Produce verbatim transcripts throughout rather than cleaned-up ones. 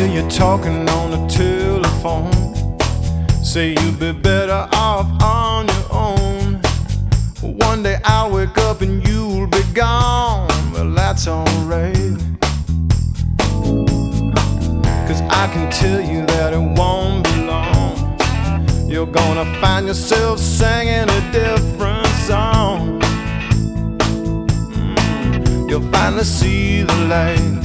hear you talking on the telephone. Say you'd be better off on your own. One day I'll wake up and you'll be gone. Well, that's alright, 'cause I can tell you that it won't be long. You're gonna find yourself singing a different song. mm, You'll finally see the light.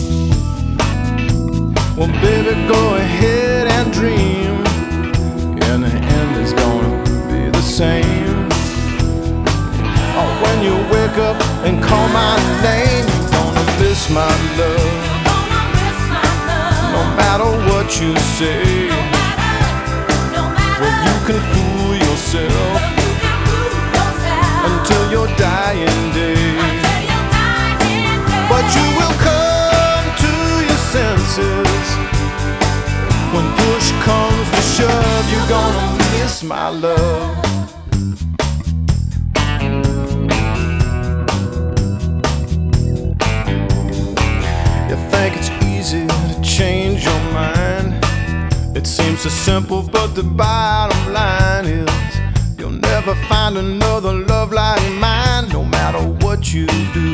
Well, baby, go ahead and dream. In the end, it's gonna be the same. Oh, when you wake up and call my name, you're gonna miss my love. No matter what you say, well, you can fool yourself until your dying day. But you will come to your senses. When push comes to shove, you're gonna miss my love. You think it's easy to change your mind. It seems so simple, but the bottom line is you'll never find another love like mine, no matter what you do.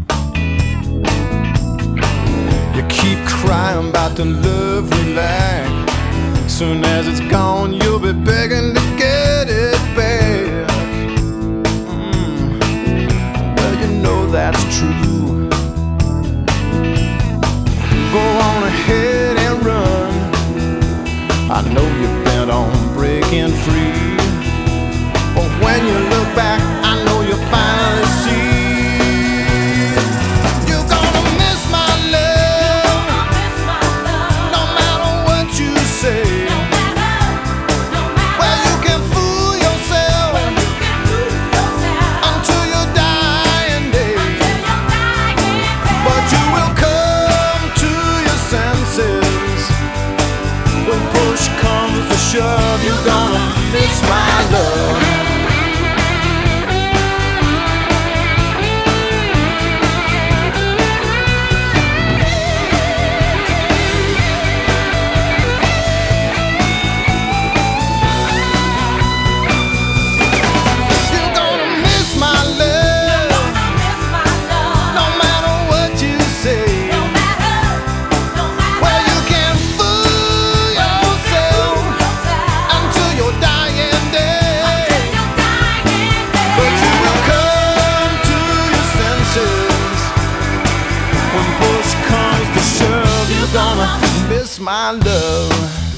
You keep crying about the love we lack. Soon as it's gone, you'll be begging to get it back. mm. Well, you know that's true. Go on ahead and run. I know you're bent on breaking free, but when you look back, I know you'll finally see you're gonna miss my love. No matter what you say, well, you can fool yourself until your dying day. But you will come to your senses. When push comes to shove, you're gonna miss my love. You're gonna miss my love. No matter what you say, well, you can fool yourself until your dying day. But you will come to your senses. When push comes to shove, you're gonna miss my love.